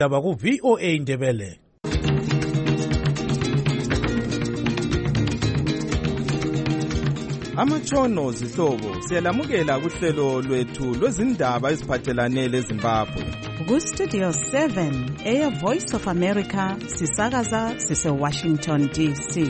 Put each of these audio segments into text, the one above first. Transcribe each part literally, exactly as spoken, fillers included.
Daba ku V O A Ndebele. Amatshono zihlobo siyalamukela kuhlelo lwethu lwezindaba eziphathelane leZimbabwe. Ku Studio seven, Air Voice of America, sisakaza sise Washington D C.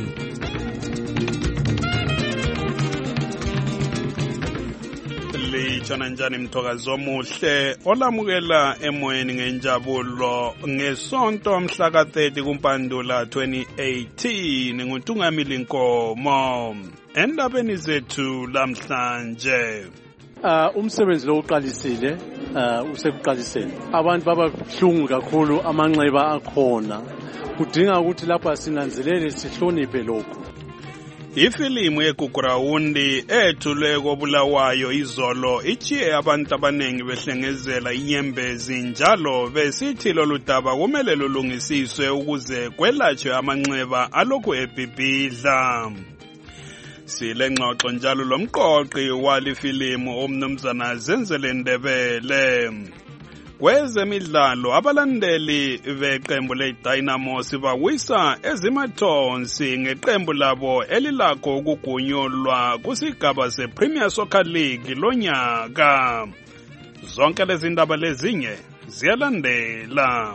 Litshana njani mthokazi omuhle olamukela emoyeni ngenjabulo ngesonto mhla ka thirty kuMpandula twenty eighteen nguTungamili Nkomo. Endabeni zethu lamhlanje uh umsebenzi lo uqalisile uh usekuqaliseni abantu babahlungu kakhulu amanxeba akhona kudinga ukuthi lapha sinanzelele sihloniphe lokho. Ifilimu yeGugurahundi ethulwe koBulawayo izolo ichiye abantu abanengi behlengezela inyembezi njalo besithi lolu daba kumele lulungisiswe ukuze kwelatshwe amanxeba alokhu ebhibhidla. Sile ngxoxo njalo lomqoqi walifilimu omnumzana Zenzele Ndebele. Kwezemidlalo abalandeli beqembu leDynamo sibawisa ezimathonsi ngeqembu labo elilakho ukugunyulwa kusigaba sePremier Soccer League lonyaka. Zonke lezi ndaba lezinye ziyalandela.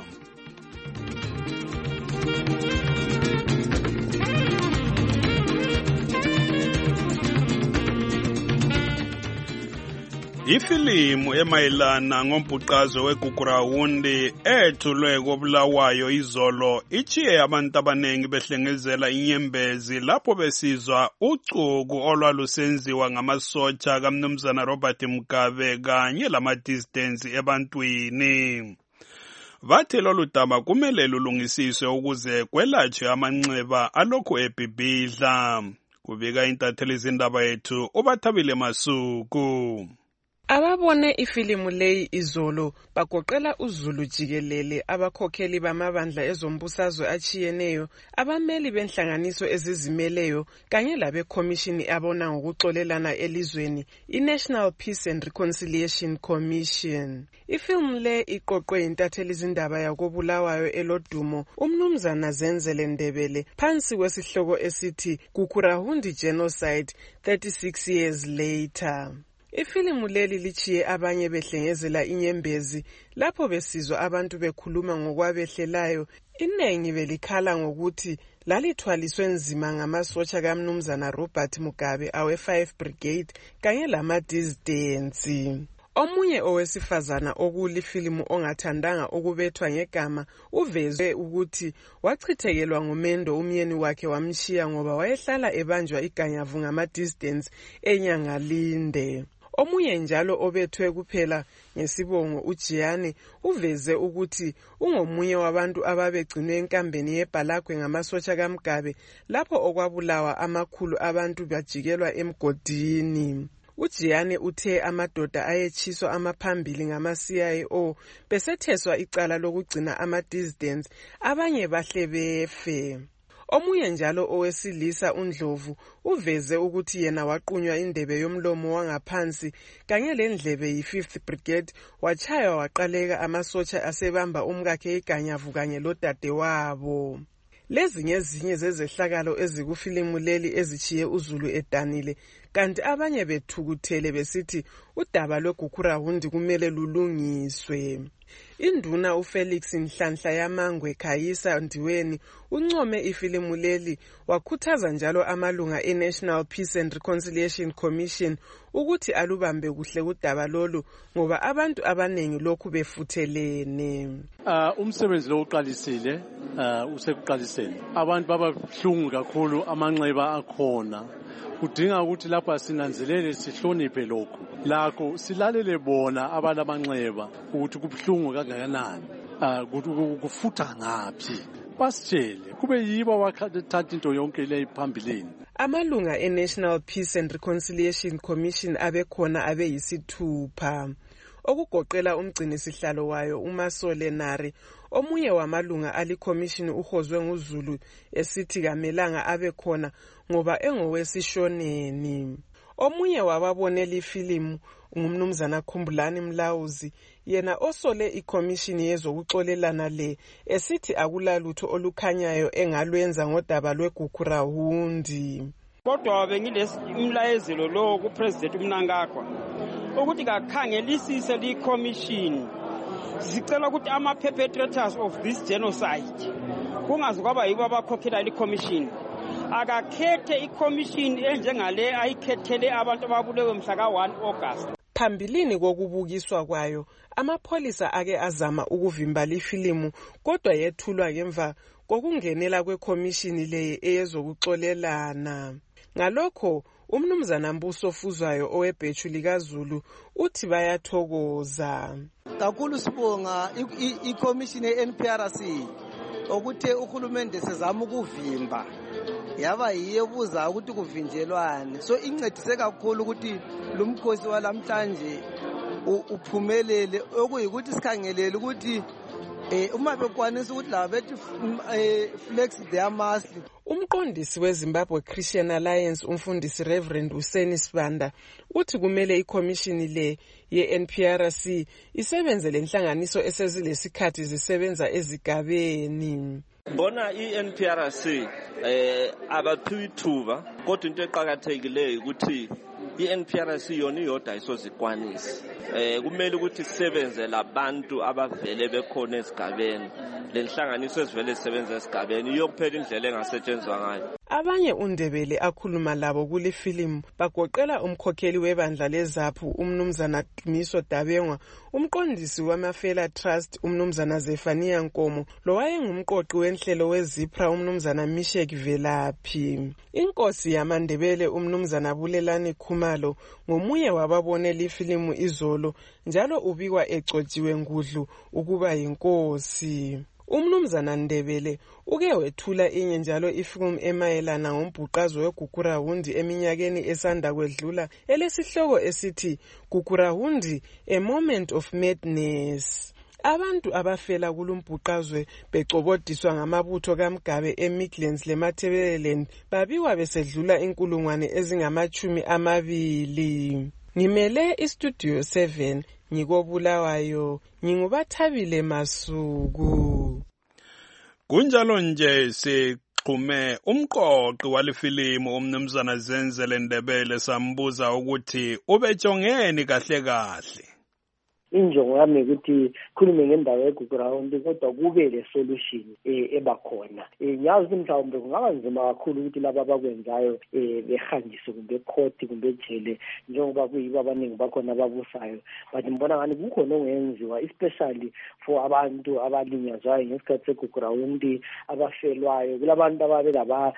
Ifilimu emayelana ngombhuqazo weGugurahundi ethulwe koBulawayo izolo ichiye abantu abanengi behlengezela inyembezi lapho besizwa ucuku olwalusenziwa ngamasotsha kaMnumzana Robert Mugabe kanye lama-distance ebantwini. Bathi lolu daba kumele lulungisiswe ukuze kwelatshwe amanxeba alokhu ebhibhidla. Kubika intatheli izindaba yethu uBathabile Masuku. Ababone ifilimu leyi izolo bagoqela uZulu jikelele, abakhokheli bamabandla ezombusazwe achiyeneyo, abameli benhlanganiso ezizimeleyo kanye labekhomishini abona ngokuxolelana elizweni, iNational Peace and Reconciliation Commission. Ifilimu le iqoqwe intatheli izindaba yakoBulawayo elodumo umnumzana Zenzele Ndebele phansi kwesihloko esithi Gugurahundi Genocide thirty-six years later. Ifilimu leli lichiye abanye behlengezela inyembezi lapho besizwa abantu bekhuluma ngokwabehlelayo. Inengi belikhala ngokuthi lalithwaliswe nzima ngamasotsha kaMnumzana Robert Mugabe awe five Brigade kanye lama-dissidents. Omunye owesifazana okulifilimu ongathandanga ukubethwa ngegama uveze ukuthi wachithekelwa ngumendo umyeni wakhe wamshiya ngoba wayehlala ebanjwa iganyavu ngama-dissidents enyangalinde. Omunye njalo obethwe kuphela ngesibongo uJiane uveze ukuthi ungomunye wabantu ababegcinwe enkambeni yeBhalagwe ngamasotsha kaMgabe lapho okwabulawa amakhulu abantu bajikelwa emgodini. uJiane uthe amadoda ayechiswa amaphambili ngama-C I O besetheswa icala lokugcina ama-dissidents abanye bahle befe. Omunye njalo owesilisa uNdlovu uveze ukuthi yena waqunywa indebe yomlomo wangaphansi kanye lendlebe yi-fifth Brigade wachaywa waqaleka amasotsha asebamba umkakhe iganyavu kanye lodade wabo. Lezi ngezinye zezehlakalo ezikufilimu leli ezichiye uZulu edanile, kanti abanye bethukuthele besithi udaba lweGugurahundi kumele lulungiswe. Induna uFelix Nhlanhla Yamangwe Khayisa Ndiweni uncome ifilimu leli wakhuthaza njalo amalunga eNational Peace and Reconciliation Commission ukuthi alubambe kuhle udaba lolu ngoba abantu abanengi lokhu befuthelene. Uh umsebenzi lo uqalisile uh usekuqaliseni. Abantu babahlungu kakhulu amanxeba akhona. Kudinga ukuthi lapha sinanzelele sihloniphe lokho. Lakho silalele bona abalamanxeba ukuthi kubhlungu kangakanani. Uh kufutha ngaphi. Basitshele kube yibo wakhathatha into yonke le phambili. Amalunga eNational Peace and Reconciliation Commission abekhona abeyisithupha. Okugoqela umgcini sihlalo wayo uMasole Nari, omunye wamalunga alikhomishini uhozwe nguZulu esithi kamelanga abekhona ngoba engowesishoneni. Omunye wababonela ifilimu ngumnumzana Khumbulani Mlawuzi yena osole ikhomishini yezokuxolelana le esithi akulalutho olukhanyayo engalwenza ngodaba lweGukurahundi. Kodwa bengilesilayezelo lo kuPresident uMnangagwa ukuthi kakhangelisise li commission. Sicela ukuthi ama perpetrators of this genocide kungazi kwaba yibo abakhokhela li commission. Akakhethe i-commission enjengale ayikhethele abantu ababulewe mhla ka one August. Phambilini kokubukiswa kwayo, amapholisa ake azama ukuvimba lifilimu kodwa yethulwa ngemva kokungenela kwekhomishini le eyezokuxolelana. Ngalokho umnumzana Mbuso Fuzwayo owebhechu likaZulu uthi bayathokoza. Kakhulu sibonga ikhomishini ye-N P R C ukuthi uhulumende sezama ukuvimba yaba yiyo buza ukuthi kuvinjelwane, so incedise kakhulu ukuthi lo mkhosi walamhlanje uphumelele, okuyikuthi sikhangelele ukuthi eh uma bekwanisa ukuthi laba bethi flex their muscle. Umqondisi weZimbabwe Christian Alliance umfundisi Reverend Useni Sibanda uthi kumele ikhomishini le ye-N P R C isebenze lenhlanganiso esezilesikhathi zisebenza ezigabeni. Bona i-N P R C eh abaphiwa ithuba kodwa into eqhakathekileyo ukuthi i-N P R C yona iyodwa isozikwanisa. Eh kumele ukuthi sisebenze labantu abavele bekhona esigabeni, lenhlanganiso ezivele zisebenza esigabeni iyokuphela indlela engasetshenzwa ngayo. Abanye uNdebele akhuluma labo kule film bagoqela umkhokheli webandla leZaphu umnumzana Qiniso Dabengwa, umqondisi wamaFela Trust umnumzana Zefania Nkomo, lo wayengumqoqi wenhlelo weZipra umnumzana Mishek Velaphi. Inkosi yamaNdebele umnumzana Bulelani Khumalo ngomunye wababone le film izolo, njalo ubikwa ecotshiwe ngudlu ukuba yinkosi. Umnumzana Ndebele uke wethula inye njalo ifilm emayelana ngombhuqazo weGukurahundi eminyakeni esanda kwedlula elesihloko esithi Gukurahundi, a moment of madness. Abantu abafela kulumbhuqazwe becobodiswa ngamabutho kaMgabe eMidlands leMatabeleland babiwa besedlula inkulungwane ezingamachumi amabili. Ngimele iStudio seven ngikobulawayo, ngingubathabile Masuku. Kunjalo nje sixhume umqoqi walifilimu umnumzana Zenzele Ndebele sambuza ukuthi ubejongeni kahle kahle. Injongo yami ukuthi khulume ngendawo yeGukurahundi kodwa kube le solution ebakhona. Ngiyazi mhlawumbe kungaba nzima kakhulu ukuthi laba abakwenzayo behanjiswe kumbe court kumbe ejele njengoba kuyibo abaningi bakhona ababusayo, but ngibona ngani kukhona ongenziwa especially for abantu abalinyazwayo ngesikhathi seGukurahundi, abafelwayo, kulabantu ababe laba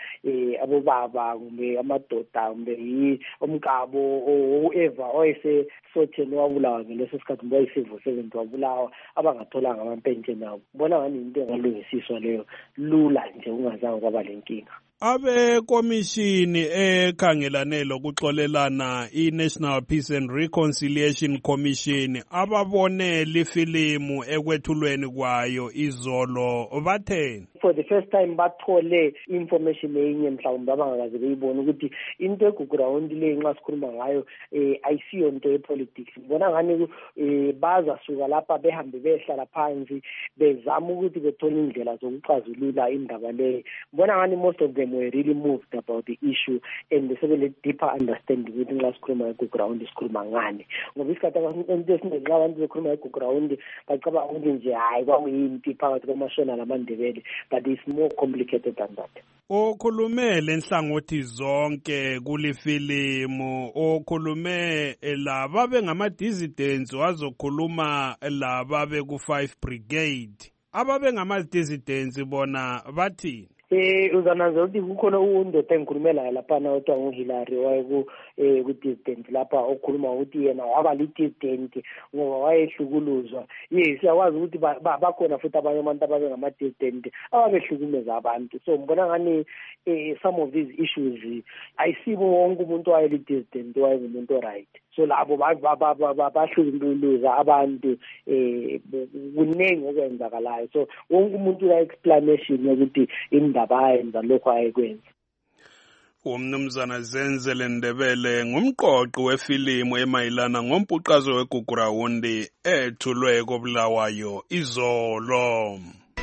abobaba kumbe amadoda kumbe umkabo whoever oyise sotheni wabulawa ngeleso sikhathi isifo seventy wabulawa abangatholanga amampensheni abo. Bona ngani into engalungisiswa leyo lula nje ungazange kwaba lenkinga. Abe komishini ekhangelane lokuxolelana i-National Peace and Reconciliation Commission ababone lifilimu ekwethulweni kwayo izolo batheni? For the first time bathole information eyinye mhlawumbe abangakaze beyibona ukuthi into eGukurahundi le nxa sikhuluma ngayo eh ayisiyo into yepolitics. Bona ngani eh baza suka lapha behambe behlala phansi bezama ukuthi bethole indlela zokuxazulula indaba le. Bona ngani most of them were really moved about the issue and they have deeper understanding ukuthi nxa sikhuluma eGukurahundi sikhuluma ngani. Ngoba isikhathi abantu esiningi abantu bekhuluma eGukurahundi bacaba ukuthi nje hayi kwakuyimpi phakathi kwamashona namaNdebele, but it's more complicated than that. Okhulume lenhlangothi zonke kulifilimu, okhulume laba bengama dissidents, wazokhuluma laba beku five brigade. Ababe ngama dissidents bona bathini? Eh uzananza ukuthi kukhona undoda engikhulumela lapha na otwa nguHillary wayeku eh ku dissident lapha okhuluma ukuthi yena waba li dissident ngoba wayehlukuluzwa. Yes siyawazi ukuthi bakhona futhi abanye abantu ababe ngama dissident ababehlukumeza abantu. So ngibona ngani eh some of these issues ayisibo wonke umuntu wayeli dissident wayengumuntu oright. So labo bahlukuluza abantu eh kunengi okwenzakalayo. So wonke umuntu la explanation ukuthi indaba ayenza lokho ayekwenza. umnumzana Zenzele Ndebele ngumqoqi wefilimu emayilana ngompuqazo weGugurawundi ethulwe koBulawayo izolo.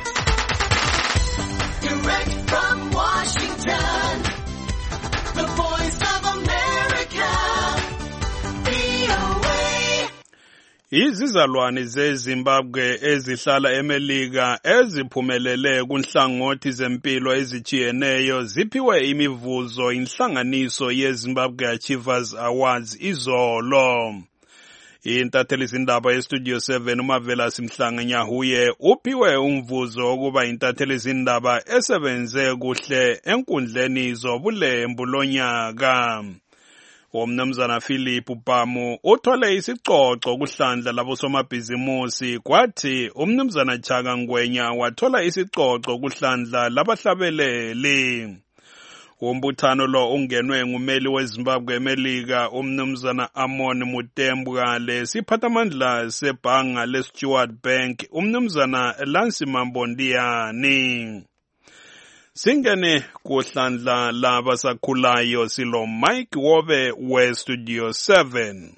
Direct from Washington, the voice of America, V O A. Izizalwane zeZimbabwe ezihlala eMelika eziphumelele kunhlangothi zempilo ezijiyeneyo ziphiwe imivuzo inhlanganiso yeZimbabwe Achievers Awards izolo. Intathelizindaba yeStudio seven uMavela Simhlanga Nyahuye uphiwe umvuzo wokuba intathelizindaba esebenze kuhle enkundleni zobulembu lonyaka. Umnumzana Philip Pamu uthole isicoco kuhlandla labosomabhizimusi kwathi umnumzana Chaka Ngwenya wathola isicoco kuhlandla labahlabeleli. Umbuthano lo ungenwe ngumeli weZimbabwe eMelika umnumzana Amon Mutembwa lesiphathamandla sebhanga leStewart Bank umnumzana Lansi Mambondiyani. Singene kuhlandla labasakhulayo silo Mike Wobe we Studio seven.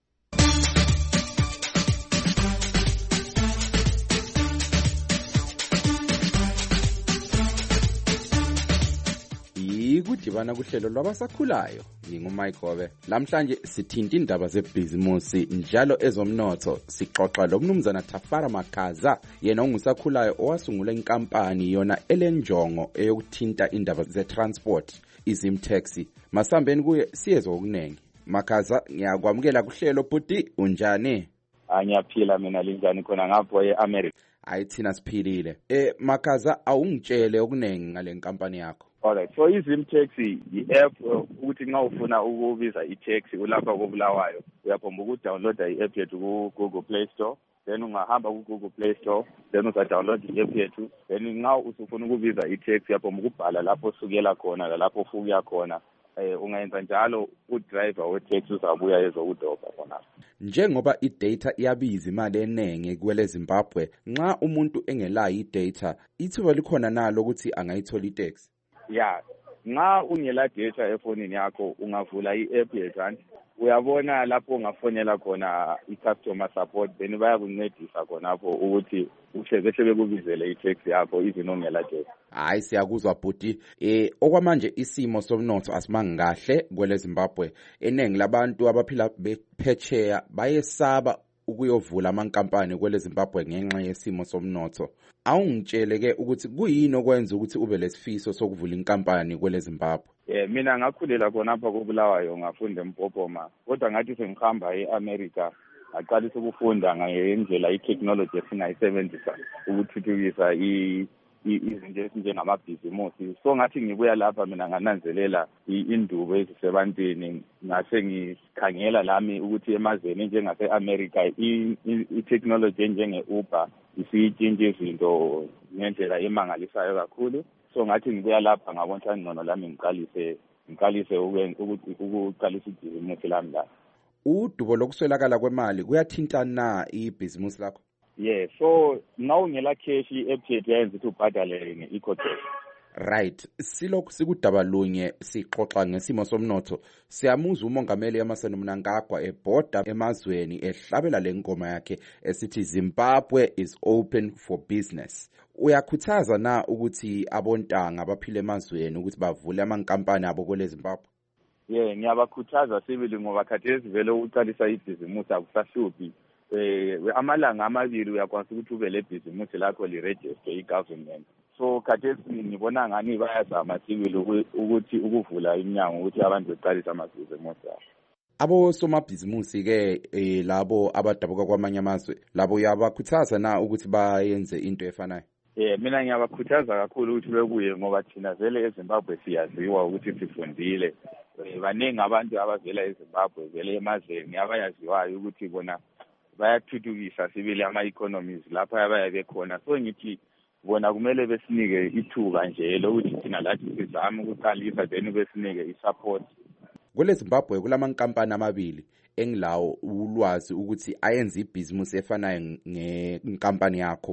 Ikudibana kuhlelo lwabasakhulayo ngingumike Wobe. Lamhlanje sithinta indaba zebhizimusi njalo ezomnotho sixoxa lomnumzana Tafara Makaza yena ongusakhulayo owasungula inkampani yona elenjongo eyokuthinta indaba zetransport izimtaxi. Masambeni kuye siyezwe okunengi. Makaza ngiyakwamukela kuhlelo bhuti unjani? Angiyaphila mina linjani khona ngapho eAmerica. Ayithina siphilile. Eh Makaza awungitshele okunengi ngale nkampani yakho. Alright, so izimtaxi i-app ukuthi nxa ufuna ukubiza i-taxi ulapha koBulawayo uyaphomba ukudownloada i-app yethu ku-Google Play Store, then ungahamba ku-Google Play Store, then uzadownload i-app yethu, then nxa usufuna ukubiza i-taxi uyaphomba ukubhala lapho usukela khona lalapho ufukuya khona. Eh ungayenza njalo udriver we-taxi uzabuya ezokudobha khona. Njengoba i-data iyabiza imali enenge kwele Zimbabwe, nxa umuntu engelayo i-data ithuba likhona nalo ukuthi angayithola i-taxi. Ya, nxa ungela data efonini yakho ungavula i-app yethu uyabona lapho ungafonela khona i-customer support then bayakuncedisa khonapho ukuthi uhleze bekubizele i-taxi yakho even ungela data. Hayi siyakuzwa bhuti. Eh okwamanje isimo somnotho asimangahle kwele Zimbabwe. Enengi labantu abaphila bephetsheya bayesaba ukuyovula amankampani kwele Zimbabwe ngenxa yesimo somnotho. Awungitshele ke ukuthi kuyini okwenza ukuthi ube lesifiso sokuvula inkampani kwele Zimbabwe? Eh mina ngakhulela khonapha koBulawayo ngafunda eMpopoma kodwa ngathi sengihamba eAmerica ngaqalisa ukufunda ngendlela i-technology esingayisebenzisa ukuthuthukisa izinto ezinjengamabhizimusi. So ngathi ngibuya lapha mina ngananzelela indubo ezisebantwini ngase ngikhangela lami ukuthi emazweni njengase-America i-technology njenge-Uber isitshintshe izinto ngendlela emangalisayo kakhulu. So ngathi ngibuya lapha ngabona ngcono lami ngiqalise ngiqalise ukuqalisa ibhizimusi lami la. Udubo lokuswelakala kwemali kuyathinta na ibhizimusi lakho? Yeah, so now ungela cash i-app yethu yayenza ukuthi ubhadale nge-ecotax. Right, silokhu sikudaba lunye sixoxa ngesimo somnotho. Siyamuza umongameli Emmerson Mnangagwa ebhoda emazweni ehlabela lengoma yakhe esithi Zimbabwe is open for business. Uyakhuthaza na ukuthi abontanga abaphile emazweni ukuthi bavule amankampani abo kwele Zimbabwe? Yeah, ngiyabakhuthaza sibili ngoba khathesi vele uqalisa ibhizimusi akusahluphi. Eh amalanga amabili uyakwazi ukuthi ube le business lakho li register i-government. So khathesi ngibona ngani bayazama sibili ukuthi ukuvula iminyango ukuthi abantu beqalise amabhizimusi abo. Abo somabhizimusi ke eh labo abadabuka kwamanye amazwe labo uyabakhuthaza na ukuthi bayenze into efanayo? Eh mina ngiyabakhuthaza kakhulu ukuthi bebuye ngoba thina vele eZimbabwe siyaziwa ukuthi sifundile. Baningi abantu abavela eZimbabwe vele emazweni abayaziwayo ukuthi bona bayathuthukisa sibili ama-economies lapha abayabe khona. So ngithi bona kumele besinike ithuba nje lokuthi thina lathi sizame ukuqalisa then besinike i-support. Kwele Zimbabwe kulamankampani amabili engilawo ulwazi ukuthi ayenza ibhizimusi efanayo ngenkampani yakho.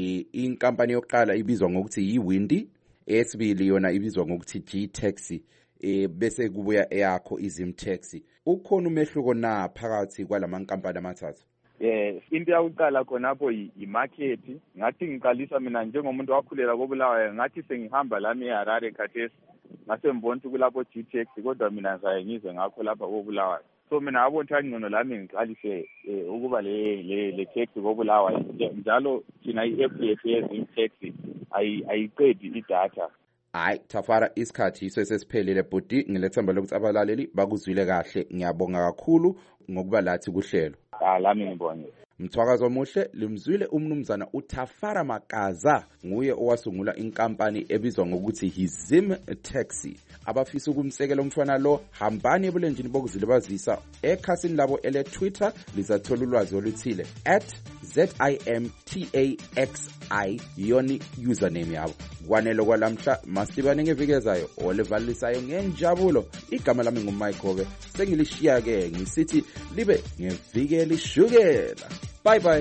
Inkampani yokuqala ibizwa ngokuthi yiWindy, esibili yona ibizwa ngokuthi G-Taxi. eh bese kubuya eyakho izimtaxi. Ukhona umehluko na phakathi kwalamankampani amathathu? Yes, into yakuqala khonapho i-market. Ngathi ngiqalisa mina njengomuntu wakhulela koBulawayo, ngathi sengihamba lami eHarare khathesi ngase ngibona ukuthi kulapho G T X kodwa mina ngizaye ngize ngakho lapha koBulawayo. So mina ngabona ukuthi ngcono lami ngiqalise ukuba le le le taxi koBulawayo njalo thina i-F D F yezimtaxi ayiqedi idatha. Hayi Tafara, isikhathi sesesiphelile budi, ngilethemba lokuthi abalaleli bakuzwile kahle. Ngiyabonga kakhulu ngokuba lathi kuhlelo. Ah lami ngibonge. Mthwakazo omuhle limzwile umnumzana uTafara Makaza, nguye owasungula inkampani ebizwa ngokuthi Hizim Taxi. Abafisa ukumsekela umfana lo, hambani ebulenjini bokuzilibazisa ekhasini labo ele Twitter, lizathola ulwazi oluthile at Z I M T A X I yoni username yabo. Kwanele kwalamhla, masibane ngevikezayo olevalisayo ngenjabulo. Igama lami nguMaikobe, sengilishiya ke ngisithi libe ngevike lishukela. Bye bye.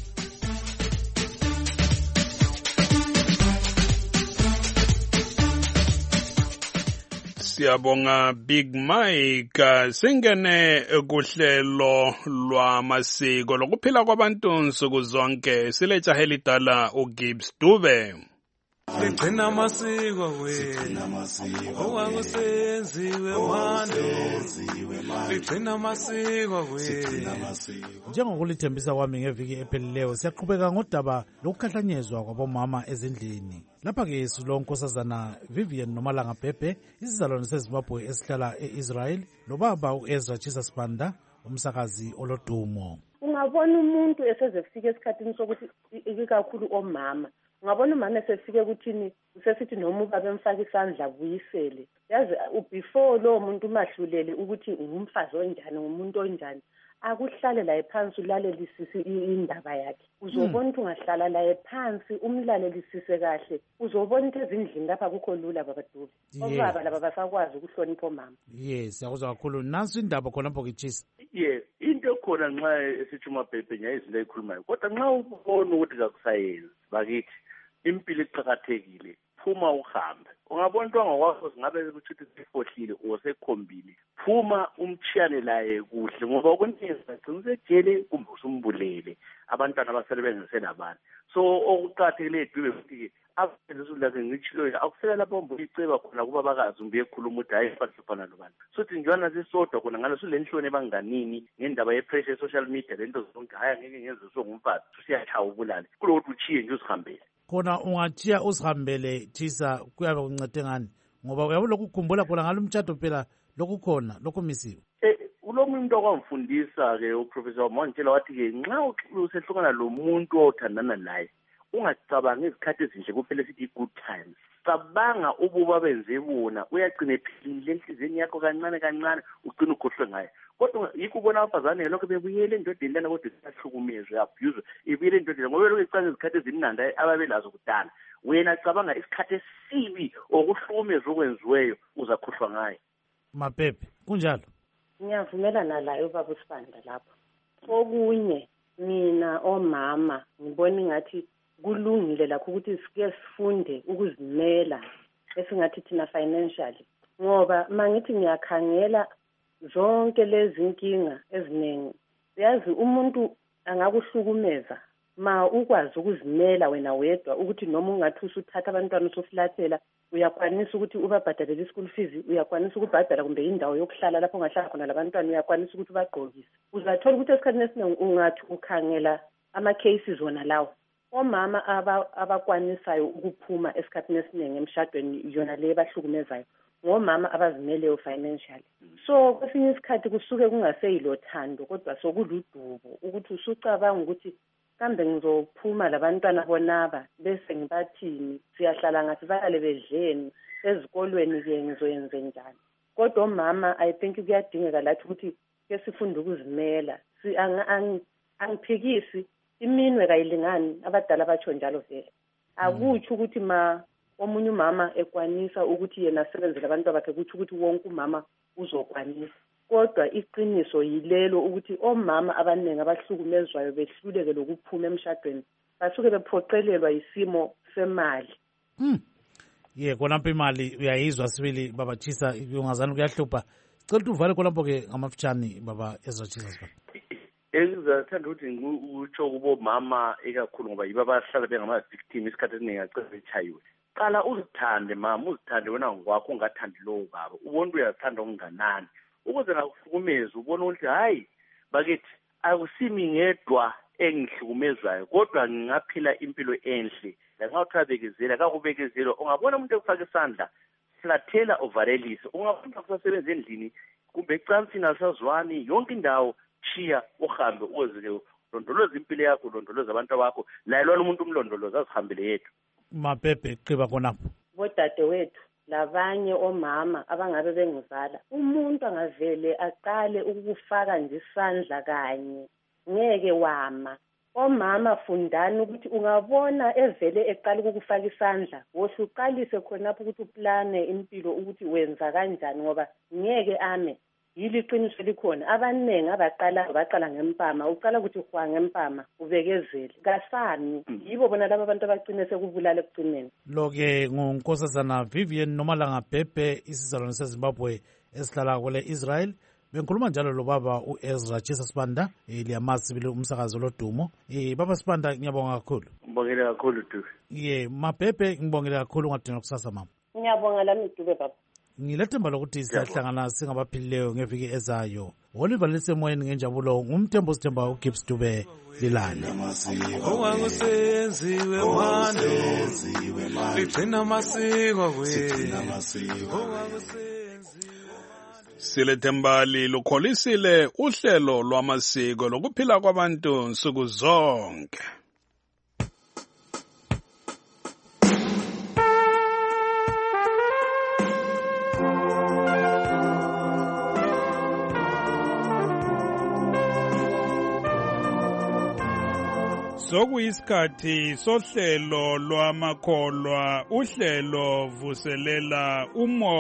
Siyabonga Big Mike. Singene kuhlelo lwamasiko lokuphila kwabantu nsuku zonke. Siletha helidala uGibbs Dube. Sigcina amasiko wena, okwakusenziwe manje. Sigcina amasiko wena. Njengokulithembisa kwami ngeviki ephelileyo, siyaqhubeka ngodaba lokukhahlanyezwa kwabomama ezindlini. Lapha-ke silonkosazana Vivian Nomalanga Pepe, isizalwane seZimbabwe esihlala e-Israel, lobaba u-Ezra Jesus Banda, umsakazi olodumo. Ungabona umuntu esezefika esikhathini sokuthi ikakhulu omama, ungabona umama esefike kuthini usesithi noma ubaba emfaka isandla buyisele. Yazi before lo muntu mahlulele ukuthi ngumfazi onjani ngumuntu onjani, akuhlale la phansi ulalelisise indaba yakhe. Uzobona ukuthi ungahlala la phansi umlalelisise kahle, uzobona ukuthi ezindlini lapha kukho lula babadubi. Obaba laba basakwazi ukuhlonipha omama. Yes, yakuzwa kakhulu. Nansi indaba khonapho kichisa. Yes, into khona nxa esithi uMabhebhe nyaye izinto ezikhulumayo. Kodwa nxa ubona ukuthi akusayenzi bakithi impilo iqhakathekile, phuma uhambe. Ungabona into angakwazi ngabe ukuthi sifohlile osekhombile. Phuma umchiyane laye kuhle ngoba ukunenza gcina ejele kumbe usumbulele abantwana abasebenze nabani. So okuqhathekile edube ukuthi abenzeleke ngitshilo akusela lapho mbuyiceba khona kuba bakazi umbe ekhuluma ukuthi hayi fasifana nobani. Sothi njana sisodwa khona ngalo silenhloni ebanganini ngendaba yepressure social media lento zonke hayi ngeke ngenze songumfazi siyachaya ubulali kulokuthi uchiye nje usihambele. Khona ungathiya usihambele Thisa kuyabe kuncede ngani ngoba uyabona ukukhumbula khona ngalomtshato phela lokukhona lokumisiwe. Eh ulomuntu okwamfundisa ke uProfessor Montshela wathi ke nxa usehlukana lo muntu othandana naye ungacabangi izikhathi ezinhle kuphela sithi good times. Cabanga ububa benze bona uyagcina ephilile enhlizweni yakho kancane kancane ugcina ukhohlwe ngaye. Kodwa yikho ubona abafazane lokho bebuyele endodeni lana kodwa sihlukumezwe abuse ibuyele endodeni ngoba lokho icanga izikhathi ezinandi ababelazo kudala. Wena cabanga isikhathi esibi okuhlukumezwe okwenziweyo uzakhohlwa ngaye. Mapepe kunjalo. Ngiyavumelana layo baba uSibanda lapho. Okunye mina omama ngibona ngathi kulungile lakho ukuthi sike sifunde ukuzimela esingathi thina financially ngoba mangithi ngiyakhangela zonke lezi inkinga eziningi yazi umuntu angakuhlukumeza ma ukwazi ukuzimela wena wedwa ukuthi noma ungathi usuthatha abantwana usuflathela uyakwanisa ukuthi ubabhadalele ischool fees uyakwanisa ukubhadala kumbe indawo yokuhlala lapho ungahlala khona labantwana uyakwanisa ukuthi ubagqokise uzathola ukuthi esikhathini esiningi ungathi ukhangela ama cases wona lawo omama abakwanisayo ukuphuma esikhathini esiningi emshadweni yona le bahlukumezayo ngomama abazimeleyo financially. So kwesinye isikhathi kusuke kungaseyilo thando kodwa sokuludubo ukuthi usucabanga ukuthi kambe ngizophuma labantwana bonaba bese ngibathini siyahlala ngathi balale bedleni ezikolweni ke ngizoyenze njani. Kodwa omama I think kuyadingeka lathi ukuthi ke sifunde ukuzimela si angiphikisi iminwe kayilingani abadala batsho njalo vele akutsho ukuthi ma omunye umama ekwanisa ukuthi yena asebenzele abantu bakhe kuthi ukuthi wonke umama uzokwanisa kodwa iqiniso yilelo ukuthi omama abaningi abahlukumezwayo behluleke lokuphuma emshadweni basuke bephoqelelwa isimo semali. Hmm. ye konapho imali uyayizwa sibili baba Chisa ungazani kuyahlupha cela ukuthi uvale konapho-ke ngamafitshane baba Ezra Chisa Sibanda. Engizathanda ukuthi ngikutsho kubo mama ekakhulu ngoba yibo abahlala bengama-victim isikhathi esiningi agcina bechayiwe. Qala uzithande mama, uzithande wena ngokwakho, ungathandi lowo baba. Ubona ukuthi uyathanda okunganani. Ukuze ngakuhlukumeza ubona ukuthi hayi bakithi akusimi ngedwa engihlukumezayo kodwa ngingaphila impilo enhle. Lanxa uthabekezela akakubekezela ungabona umuntu ekufaka isandla flathela ovalelise. Ungabona kusasebenza endlini kumbe ecansini alisazwani yonke indawo chiya uhambe uwezeke londoloza impilo yakho, londoloza abantu bakho, layelwana umuntu umlondoloza azihambele yedwa. Mapepe qiba konapho. Bodade wethu labanye omama abangabe bengizala umuntu angavele aqale ukufaka nje isandla kanye ngeke wama. Omama fundani ukuthi ungabona evele eqala ukufaka isandla wosuqalise khonapho ukuthi uplane impilo ukuthi wenza kanjani ngoba ngeke ame. Yili qiniso likhona abaningi abaqala baqala ngempama uqala ukuthi uhwa ngempama ubekezele kasani yibo bona laba abantu abaqine sekubulala ekugcineni. Lo-ke ngunkosazana Vivian Nomalanga Pepe isizalwane seZimbabwe esihlala kule Israel. Bengikhuluma njalo lo baba uEzra Chisa Sibanda liyamazi bile umsakazo lodumo. Eh baba Sibanda ngiyabonga kakhulu. Ngibongele kakhulu tu. Ye Mapepe ngibongele kakhulu ngadina kusasa mama. Ngiyabonga lami Dube baba. Ngilethemba lokuthi siyahlangana singabaphilileyo ngeviki ezayo. Oliver lisemoyeni ngenjabulo ngumthembo sithemba uGibbs Dube lilana. Owakusenziwe manje ligcina amasiko kwethu. Silethembali lukholisile uhlelo lwamasiko lokuphila kwabantu nsuku zonke. Sokuyisikhathi sohlelo lwamakholwa uhlelo vuselela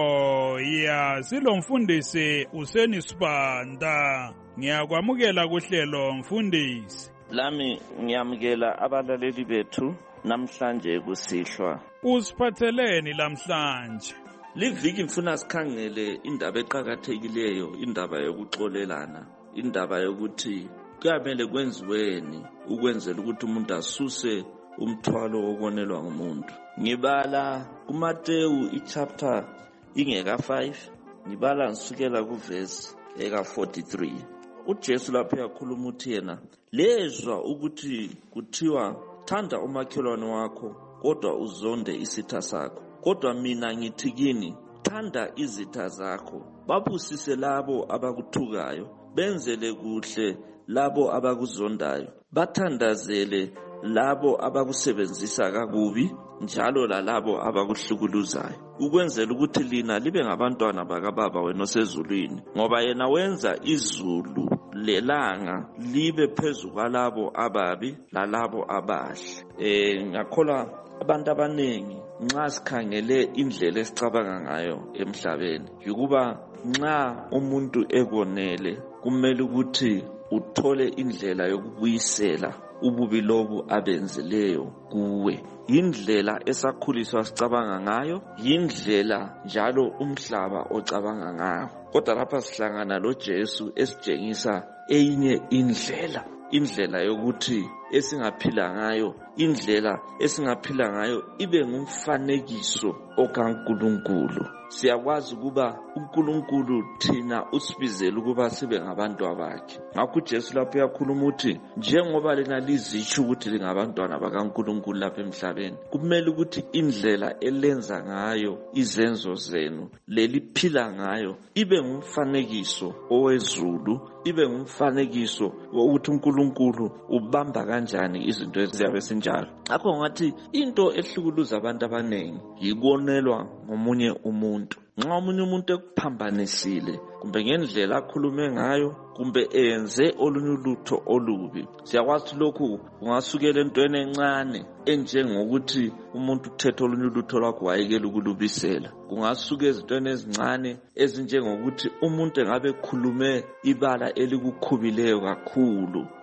umoya silomfundisi Useni Sibanda. Ngiyakwamukela kuhlelo mfundisi. Lami ngiyamukela abalaleli bethu namhlanje kusihlwa. Usiphatheleni lamhlanje? Liviki mfuna sikhangele indaba eqhakathekileyo, indaba yokuxolelana, indaba yokuthi kuyamele kwenziweni ukwenzela ukuthi umuntu asuse umthwalo wokonelwa ngumuntu. Ngibala kuMateyu ichapter ingeka five, ngibala nsukela kuverse eka forty-three. uJesu lapho yakhuluma uthi yena lezwa ukuthi kuthiwa thanda umakhelwane wakho kodwa uzonde isitha sakho. Kodwa mina ngithi kini thanda izitha zakho, babusise labo abakuthukayo, benzele kuhle labo abakuzondayo, bathandazele labo abakusebenzisa kakubi, njalo lalabo abakuhlukuluzayo, ukwenzela ukuthi lina libe ngabantwana bakababa wena osezulwini, ngoba yena wenza izulu lelanga libe phezu kwalabo ababi lalabo abahle. Eh ngakholwa abantu abanengi nxa sikhangele indlela esicabanga ngayo emhlabeni yukuba nxa umuntu ekonele kumele ukuthi uthole indlela yokubuyisela ububi lobu abenzileyo kuwe. Indlela esakhuliswa sicabanga ngayo, indlela njalo umhlaba ocabanga ngayo. Kodwa lapha sihlangana lo Jesu esitshengisa enye indlela, indlela yokuthi esingaphila ngayo, indlela esingaphila ngayo ibe ngumfanekiso okaNkulunkulu. Siyakwazi ukuba uNkulunkulu thina usibizela ukuba sibe ngabantu bakhe. Ngakho uJesu lapho yakhuluma uthi njengoba lena lizitsho ukuthi lingabantwana bakaNkulunkulu lapha emhlabeni, kumele ukuthi indlela elenza ngayo izenzo zenu, leliphila ngayo, ibe ngumfanekiso owezulu, ibe ngumfanekiso wokuthi uNkulunkulu ubamba kanjani izinto eziyabe sinjalo. Ngakho ngathi into ehlukuluza abantu abanengi yikonelwa ngomunye umuntu. Nxa umunye umuntu ekuphambanisile kumbe ngendlela akhulume ngayo kumbe enze olunye ulutho olubi, siyakwazi lokhu kungasukela entweni encane enjengokuthi umuntu uthethe olunye ulutho lwakho wayekela ukulubisela. Kungasuka ezintweni ezincane ezinjengokuthi umuntu engabe ekhulume ibala elikukhubileyo kakhulu,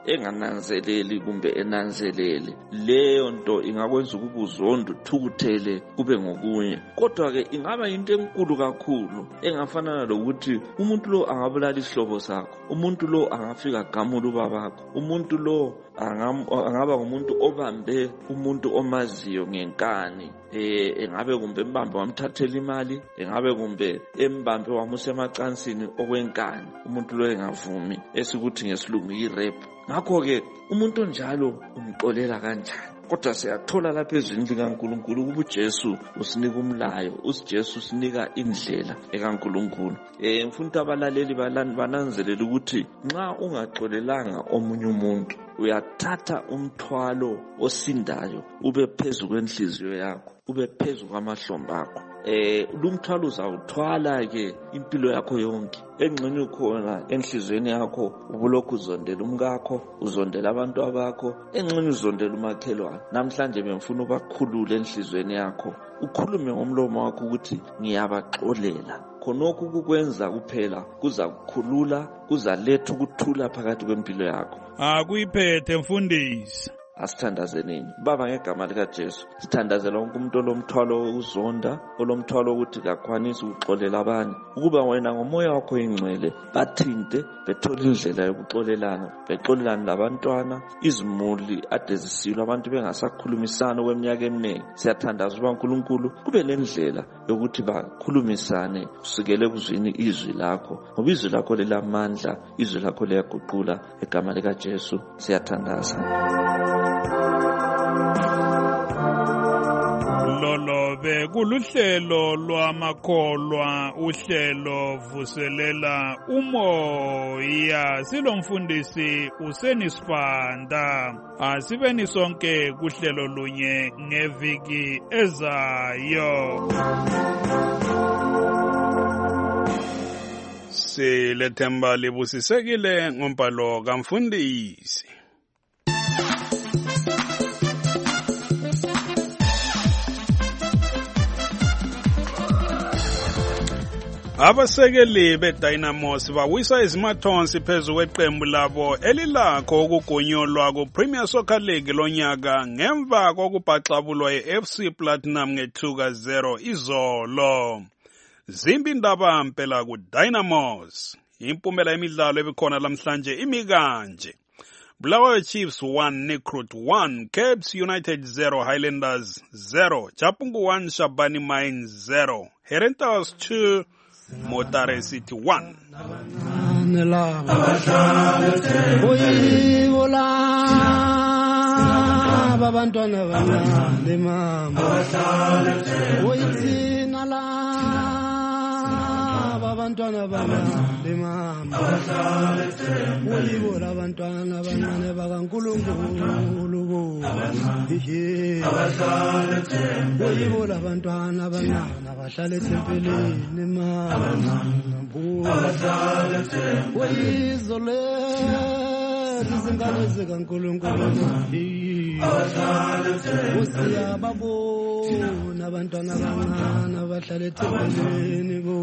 engananzeleli kumbe enanzelele, leyo nto ingakwenza ukuba uzonde uthukuthele kube ngokunye. Kodwa-ke ingaba yinto enkulu kakhulu engafana lokuthi umuntu lo angabulala isihlobo sakho, umuntu lo angafika gamula ubabakho, umuntu lo angaba ngumuntu obambe umuntu omaziyo ngenkani, eh engabe kumbe embambe wamthathela imali, engabe kumbe embambe wamusa emacansini okwenkani, umuntu lo engavumi esikuthi ngesilungu yi-rape. Ngakho-ke umuntu onjalo umxolela kanjani? Kodwa siyathola lapha ezwini likaNkulunkulu ukuba uJesu usinika umlayo, uJesu usinika indlela ekaNkulunkulu. Eh ngifuna ukuthi abalaleli bananzelele ukuthi nxa ungaxolelanga omunye umuntu uyathatha umthwalo osindayo ube phezulu kwenhliziyo yakho, ube phezulu kwamahlombe akho. Eh lumthwalo uzawuthwala ke impilo yakho yonke. Engxenye ukhona enhlizweni yakho ubulokhu uzondela umkakho, uzondela abantu abakho, engxenye uzondela umakhelwane. Namhlanje bengifuna ubakhulule enhlizweni yakho, ukhulume ngomlomo wakho ukuthi ngiyabaxolela. Khonokho kukwenza kuphela kuza kukhulula, kuzaletha ukuthula phakathi kwempilo yakho. Akuyiphethe mfundisi. Asithandazenini baba ngegama lika Jesu, sithandazela wonke umuntu olomthwalo wokuzonda, olomthwalo ukuthi kakwanisi ukuxolela abanye, ukuba wena ngomoya wakho ingcwele bathinte bethola indlela yokuxolelana, bexolelana labantwana, izimuli ade zisilwa abantu bengasakhulumisana kweminyaka eminingi. Siyathandaza uba uNkulunkulu kube lendlela yokuthi bakhulumisane kusukele kuzwini izwi lakho, ngoba izwi lakho lilamandla, izwi lakho liyaguqula. Egama lika Jesu siyathandaza. Lolo be kuluhlelo lwamakholwa, uhlelo vuselela umoya. Silomfundisi uSenisipanda. Asibeni sonke kuhlelo lunye ngeviki ezayo. Silethemba libusisekile ngombhalo kamfundisi. Abasekeli beDynamos bawisa izimathonsi phezu kweqembu labo elilakho ukugonyolwa ku-Premier Soccer League lonyaka ngemva kokubhaxabulwa yi-F C Platinum nge-two ka zero izolo. Zimbi indaba mpela ku-Dynamos. Impumela yemidlalo ebikhona lamhlanje imi kanje: Bulawayo Chiefs one, Necruit one, Cabs United zero, Highlanders zero, Chapungu one, Shabani Mines zero, Herentals two, Motare City one. Babantwana bancane mama, oyithina la. Babantwana bancane mama, oyibola abantwana bancane bakaNkulunkulu bo. Oyibola abantwana bancane abahlala ethempelini mama, oyizole izingane zikaNkulunkulu. Usiyababona abantwana abancane abahlala ethempelini bo.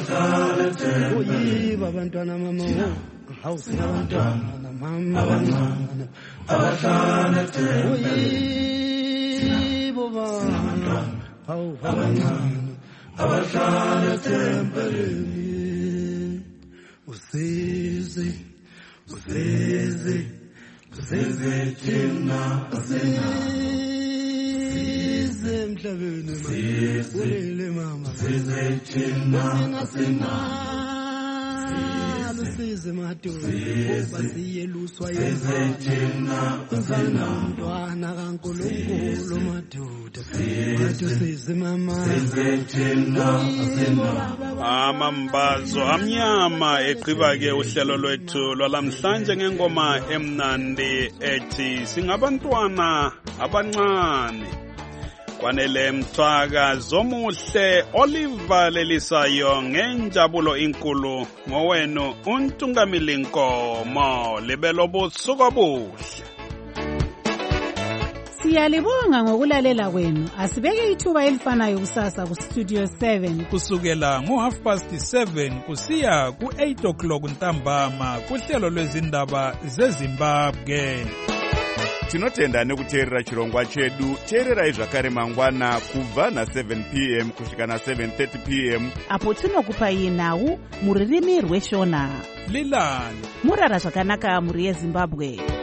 Oyiba abantwana mama, house abantwana mama abancane abahlala oyibo bana, hawu abancane abahlala ethempelini. Usizi usizi usizi thina usizi emhlabeni ulele mama, usizi thina sina usizi madoda basiyeluswa yezithina uzana umntwana kaNkulunkulu madoda usizi mama, usizi thina Amambazo amnyama eqiba ke uhlelo lwethu lwalamhlanje ngengoma emnandi ethi singabantwana abancane. Kwanele Mthwaka Zomuhle Oliver Lelisayo ngenjabulo inkulu ngowenu uNtungamili Nkomo libelo busuku obuhle. Siyalibonga ngokulalela kwenu. Asibeke ithuba elifanayo kusasa ku Studio seven kusukela ngo half past seven kusiya ku eight o'clock ntambama kuhlelo lwezindaba zeZimbabwe. Tinotenda nekuteerera chirongwa chedu. Teererai zvakare mangwana kubva na seven p m kusvika na seven thirty p m apo tinokupai nhau mururimi rweshona. Lilani murara zvakanaka muri yeZimbabwe.